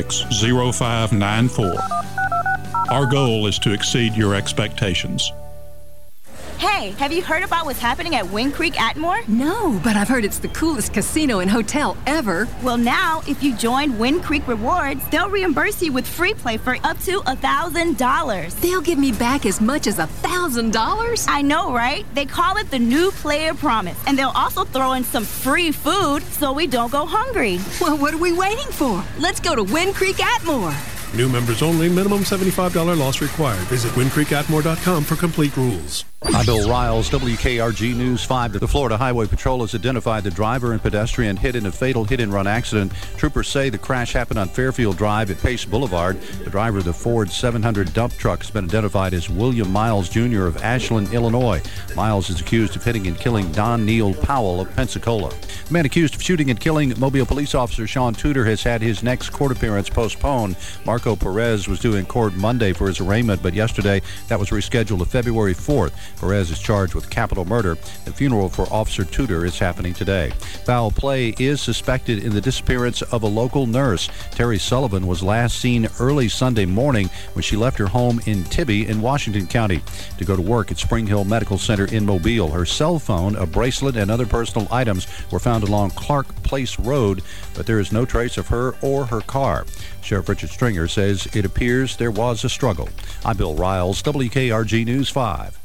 251-626-0594. Our goal is to exceed your expectations. Hey, have you heard about what's happening at Wind Creek Atmore? No, but I've heard it's the coolest casino and hotel ever. Well, now, if you join Wind Creek Rewards, they'll reimburse you with free play for up to $1,000. They'll give me back as much as $1,000? I know, right? They call it the New Player Promise, and they'll also throw in some free food so we don't go hungry. Well, what are we waiting for? Let's go to Wind Creek Atmore. New members only. Minimum $75 loss required. Visit windcreekatmore.com for complete rules. I'm Bill Riles, WKRG News 5. The Florida Highway Patrol has identified the driver and pedestrian hit in a fatal hit-and-run accident. Troopers say the crash happened on Fairfield Drive at Pace Boulevard. The driver of the Ford 700 dump truck has been identified as William Miles, Jr. of Ashland, Illinois. Miles is accused of hitting and killing Don Neil Powell of Pensacola. The man accused of shooting and killing Mobile police officer Sean Tudor has had his next court appearance postponed. Marco Perez was due in court Monday for his arraignment, but yesterday that was rescheduled to February 4th. Perez is charged with capital murder. The funeral for Officer Tudor is happening today. Foul play is suspected in the disappearance of a local nurse. Terry Sullivan was last seen early Sunday morning when she left her home in Tibby in Washington County to go to work at Spring Hill Medical Center in Mobile. Her cell phone, a bracelet, and other personal items were found along Clark Place Road, but there is no trace of her or her car. Sheriff Richard Stringer says it appears there was a struggle. I'm Bill Riles, WKRG News 5.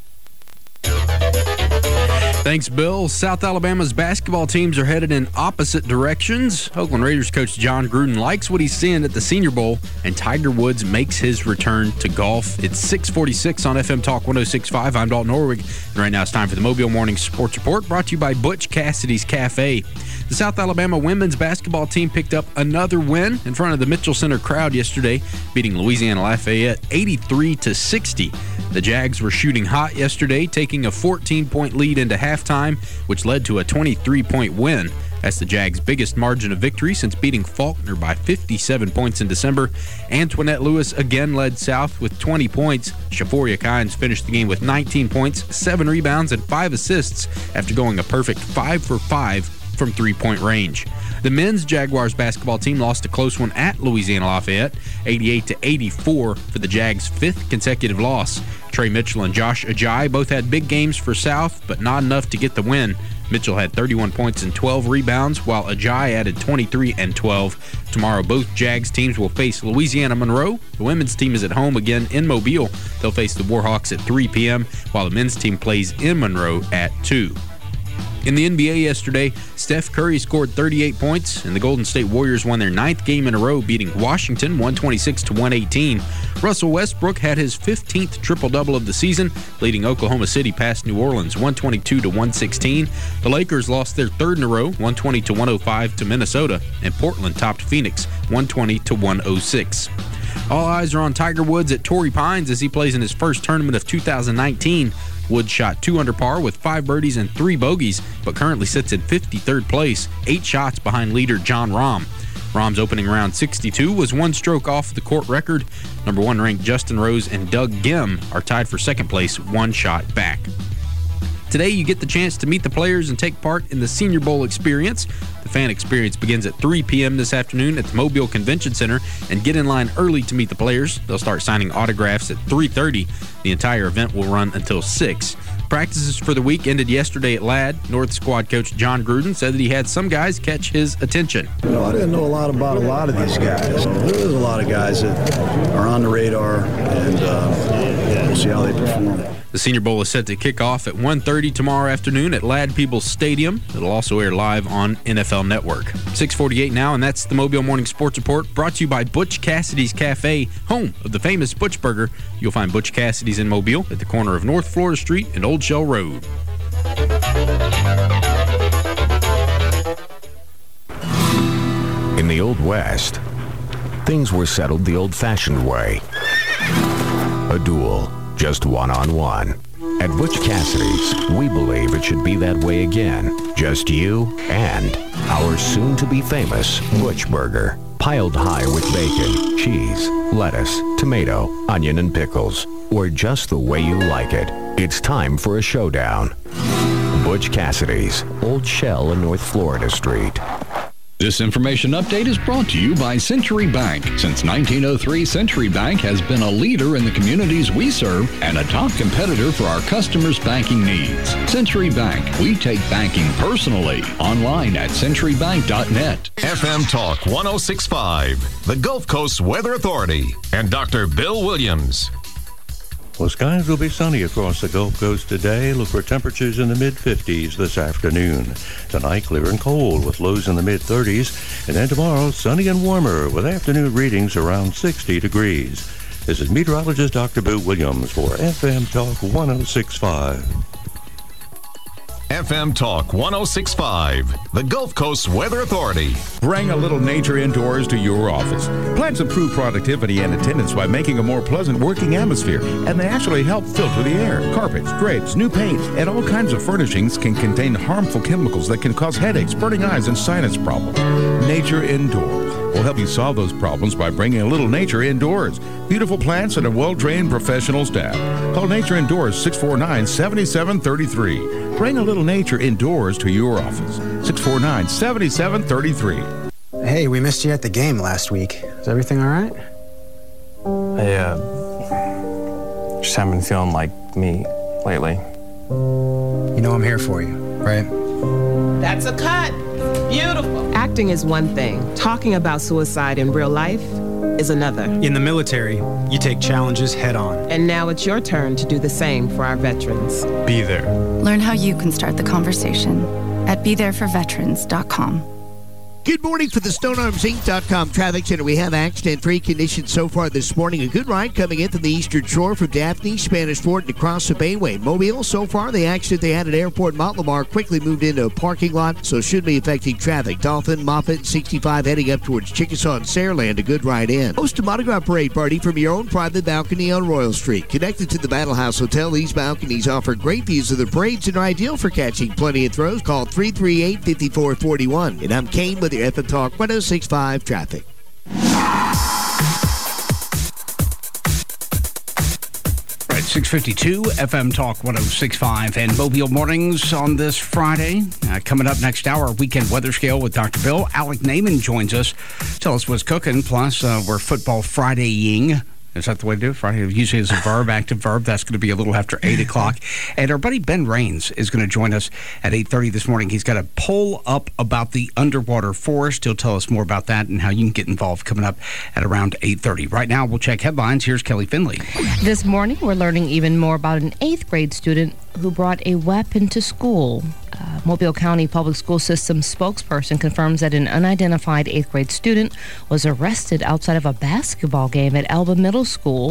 Thanks, Bill. South Alabama's basketball teams are headed in opposite directions. Oakland Raiders coach John Gruden likes what he's seeing at the Senior Bowl, and Tiger Woods makes his return to golf. It's 6:46 on FM Talk 106.5. I'm Dalton Norwig, and right now it's time for the Mobile Morning Sports Report, brought to you by Butch Cassidy's Cafe. The South Alabama women's basketball team picked up another win in front of the Mitchell Center crowd yesterday, beating Louisiana Lafayette 83-60. The Jags were shooting hot yesterday, taking a 14-point lead into halftime, which led to a 23-point win. That's the Jags' biggest margin of victory since beating Faulkner by 57 points in December. Antoinette Lewis again led South with 20 points. Shaforia Kynes finished the game with 19 points, 7 rebounds, and 5 assists after going a perfect 5 for 5 from three-point range. The men's Jaguars basketball team lost a close one at Louisiana Lafayette, 88-84 for the Jags' 5th consecutive loss. Trey Mitchell and Josh Ajayi both had big games for South, but not enough to get the win. Mitchell had 31 points and 12 rebounds, while Ajayi added 23 and 12. Tomorrow, both Jags teams will face Louisiana Monroe. The women's team is at home again in Mobile. They'll face the Warhawks at 3 p.m., while the men's team plays in Monroe at 2. In the NBA yesterday, Steph Curry scored 38 points, and the Golden State Warriors won their 9th game in a row, beating Washington 126-118. Russell Westbrook had his 15th triple-double of the season, leading Oklahoma City past New Orleans 122-116. The Lakers lost their 3rd in a row, 120-105 to Minnesota, and Portland topped Phoenix 120-106. All eyes are on Tiger Woods at Torrey Pines as he plays in his first tournament of 2019. Woods shot 2 under par with 5 birdies and 3 bogeys, but currently sits in 53rd place, 8 shots behind leader Jon Rahm. Rahm's opening round 62 was 1 stroke off the court record. Number 1 ranked Justin Rose and Doug Ghim are tied for 2nd place, 1 shot back. Today, you get the chance to meet the players and take part in the Senior Bowl experience. The fan experience begins at 3 p.m. this afternoon at the Mobile Convention Center, and get in line early to meet the players. They'll start signing autographs at 3:30. The entire event will run until 6. Practices for the week ended yesterday at Ladd. North squad coach John Gruden said that he had some guys catch his attention. I didn't know a lot about a lot of these guys. There's a lot of guys that are on the radar, and we'll see how they perform. The Senior Bowl is set to kick off at 1:30 tomorrow afternoon at Ladd-Peebles Stadium. It'll also air live on NFL Network. 6:48 now, and that's the Mobile Morning Sports Report, brought to you by Butch Cassidy's Cafe, home of the famous Butch Burger. You'll find Butch Cassidy's in Mobile at the corner of North Florida Street and Old Shell Road. In the Old West, things were settled the old-fashioned way. A duel, just one-on-one. At Butch Cassidy's, we believe it should be that way again. Just you and our soon-to-be famous Butch Burger. Piled high with bacon, cheese, lettuce, tomato, onion, and pickles. Or just the way you like it. It's time for a showdown. Butch Cassidy's, Old Shell and North Florida Street. This information update is brought to you by Century Bank. Since 1903, Century Bank has been a leader in the communities we serve and a top competitor for our customers' banking needs. Century Bank, we take banking personally. Online at centurybank.net. FM Talk 106.5, the Gulf Coast Weather Authority, and Dr. Bill Williams. Well, skies will be sunny across the Gulf Coast today. Look for temperatures in the mid-50s this afternoon. Tonight, clear and cold with lows in the mid-30s. And then tomorrow, sunny and warmer with afternoon readings around 60 degrees. This is meteorologist Dr. Bill Williams for FM Talk 106.5. FM Talk 106.5, the Gulf Coast Weather Authority. Bring a little nature indoors to your office. Plants improve productivity and attendance by making a more pleasant working atmosphere, and they actually help filter the air. Carpets, drapes, new paint, and all kinds of furnishings can contain harmful chemicals that can cause headaches, burning eyes, and sinus problems. Nature indoors will help you solve those problems by bringing a little nature indoors. Beautiful plants and a well-trained professional staff. Call Nature Indoors 649-7733. Bring a little nature indoors to your office. 649-7733. Hey, we missed you at the game last week. Is everything all right? I just haven't been feeling like me lately. You know I'm here for you, right? That's a cut. Beautiful. Acting is one thing. Talking about suicide in real life is another. In the military, you take challenges head on. And now it's your turn to do the same for our veterans. Be there. Learn how you can start the conversation at BeThereForVeterans.com. Good morning for the StoneArmsInc.com Traffic Center. We have accident-free conditions so far this morning. A good ride coming in from the Eastern Shore from Daphne, Spanish Fort, and across the Bayway. Mobile, so far, the accident they had at Airport Montlamar quickly moved into a parking lot, so should be affecting traffic. Dolphin, Moffett, 65 heading up towards Chickasaw and Sareland. A good ride in. Host a Mardi Gras parade party from your own private balcony on Royal Street. Connected to the Battle House Hotel, these balconies offer great views of the parades and are ideal for catching plenty of throws. Call 338-5441. And I'm Kane with your FM Talk 106.5 traffic. Right, 6:52 FM Talk 106.5 and Mobile Mornings on this Friday. Coming up next hour, weekend weather scale with Dr. Bill. Alec Naiman joins us. Tell us what's cooking. Plus, we're Football Friday-ing. Is that the way to do it? Friday usually is a verb, active verb. That's going to be a little after 8 o'clock. And our buddy Ben Rains is going to join us at 8:30 this morning. He's got a poll up about the underwater forest. He'll tell us more about that and how you can get involved coming up at around 8:30. Right now, we'll check headlines. Here's Kelly Finley. This morning, we're learning even more about an 8th grade student who brought a weapon to school. Mobile County Public School System spokesperson confirms that an unidentified 8th grade student was arrested outside of a basketball game at Alba Middle School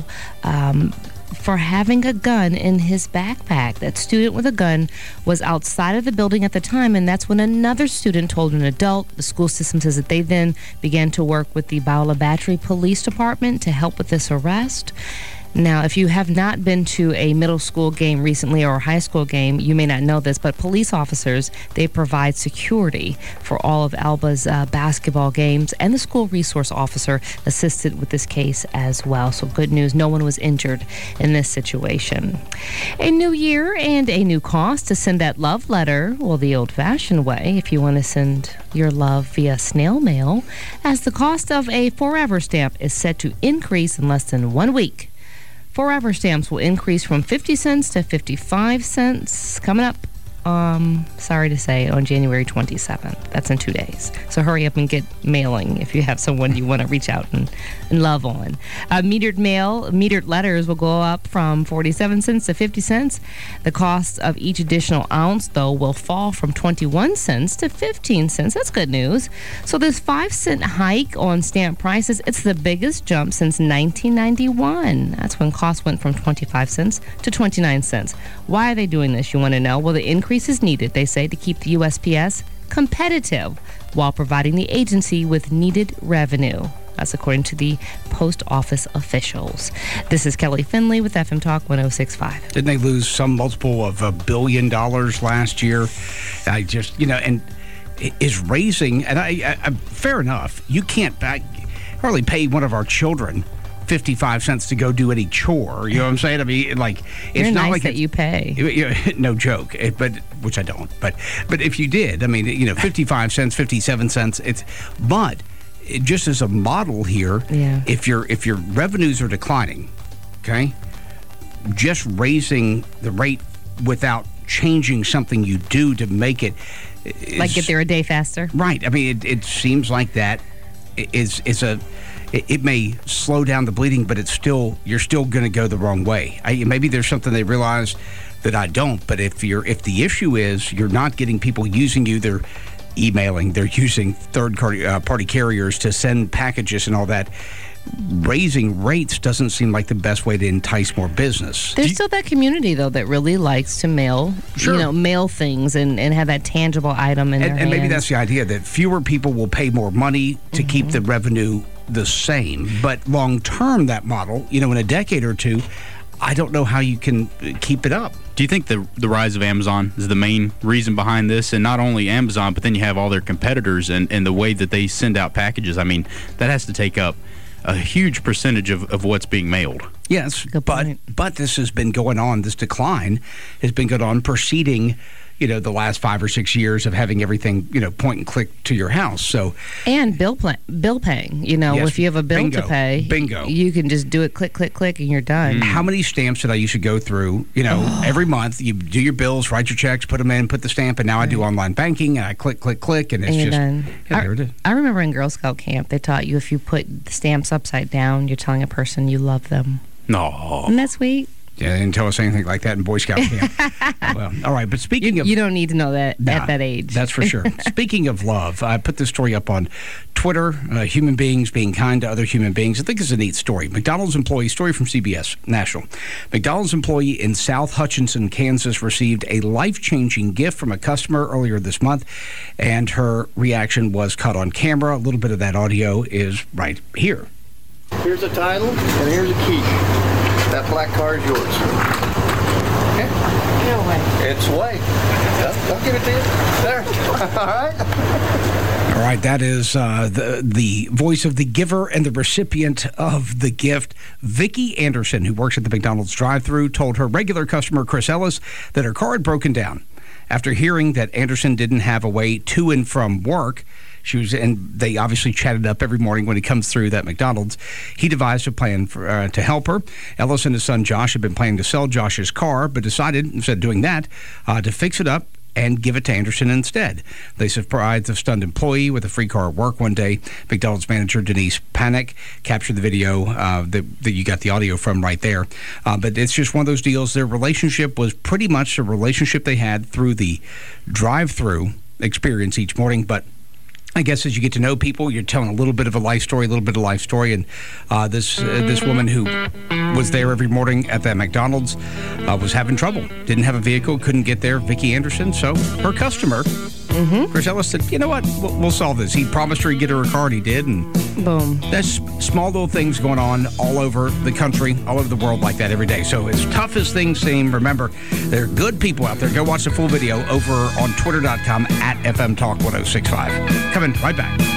for having a gun in his backpack. That student with a gun was outside of the building at the time, and that's when another student told an adult. The school system says that they then began to work with the Biola Battery Police Department to help with this arrest. Now, if you have not been to a middle school game recently or a high school game, you may not know this, but police officers, they provide security for all of Alba's basketball games, and the school resource officer assisted with this case as well. So good news, no one was injured in this situation. A new year and a new cost to send that love letter, well, the old-fashioned way, if you want to send your love via snail mail, as the cost of a Forever stamp is set to increase in less than 1 week. Forever stamps will increase from 50 cents to 55 cents coming up, sorry to say, on January 27th. That's in 2 days. So hurry up and get mailing if you have someone you want to reach out and love on. Metered letters will go up from 47 cents to 50 cents. The cost of each additional ounce, though, will fall from 21 cents to 15 cents. That's good news. So this 5-cent hike on stamp prices, it's the biggest jump since 1991. That's when costs went from 25 cents to 29 cents. Why are they doing this, you want to know? Well, the increase is needed, they say, to keep the USPS competitive while providing the agency with needed revenue. That's according to the post office officials. This is Kelly Finley with FM Talk 106.5. Didn't they lose some multiple of $1 billion last year? I just, and is raising, and I fair enough, you can't hardly pay one of our children 55 cents to go do any chore. You know what I'm saying? I mean, like, it's You're not nice like that you pay. No joke, but which I don't. But if you did, I mean, 55 cents, 57 cents. But just as a model here, if your revenues are declining, okay, just raising the rate without changing something you do to make it like get there a day faster. Right. I mean, it seems like that it may slow down the bleeding, but you're still going to go the wrong way. Maybe there's something they realize that I don't. But if the issue is you're not getting people using you, they're emailing, they're using third-party carriers to send packages and all that. Raising rates doesn't seem like the best way to entice more business. There's still that community, though, that really likes to mail, mail things and have that tangible item in their hands. And maybe that's the idea, that fewer people will pay more money to keep the revenue the same. But long-term, that model, in a decade or two, I don't know how you can keep it up. Do you think the rise of Amazon is the main reason behind this? And not only Amazon, but then you have all their competitors and the way that they send out packages. I mean, that has to take up a huge percentage of what's being mailed. Yes, but this has been going on. This decline has been going on preceding, the last 5 or 6 years of having everything, point and click to your house. So and bill paying. Yes, if you have a bill to pay, you can just do it, click, click, click, and you're done. How many stamps did I used to go through? Every month you do your bills, write your checks, put them in, put the stamp, and now I do online banking, and I click, click, click, and it's there it is. I remember in Girl Scout camp they taught you if you put the stamps upside down, you're telling a person you love them. No, isn't that sweet? Yeah, they didn't tell us anything like that in Boy Scout camp. Well, all right, but speaking of... You don't need to know that at that age. That's for sure. Speaking of love, I put this story up on Twitter, human beings being kind to other human beings. I think it's a neat story. McDonald's employee, story from CBS National. McDonald's employee in South Hutchinson, Kansas, received a life-changing gift from a customer earlier this month, and her reaction was caught on camera. A little bit of that audio is right here. Here's a title, and here's a key. That black car is yours. Okay? No way. It's away. I'll give it to you. There. All right? All right, that is the voice of the giver and the recipient of the gift. Vicki Anderson, who works at the McDonald's drive-thru, told her regular customer, Chris Ellis, that her car had broken down. After hearing that Anderson didn't have a way to and from work, and they obviously chatted up every morning when he comes through that McDonald's. He devised a plan to help her. Ellis and his son Josh had been planning to sell Josh's car, but decided, instead of doing that, to fix it up and give it to Anderson instead. They surprised the stunned employee with a free car at work one day. McDonald's manager Denise Panic captured the video that you got the audio from right there. But it's just one of those deals. Their relationship was pretty much the relationship they had through the drive-through experience each morning, but I guess as you get to know people, you're telling a little bit of a life story, and this woman who was there every morning at that McDonald's was having trouble. Didn't have a vehicle, couldn't get there. Vicki Anderson, so her customer, Chris Ellis, said, you know what, we'll solve this. He promised her he'd get her a car, and he did, and boom. That's small little things going on all over the country, all over the world like that every day. So as tough as things seem, remember, there are good people out there. Go watch the full video over on twitter.com @FM Talk 1065. Coming right back.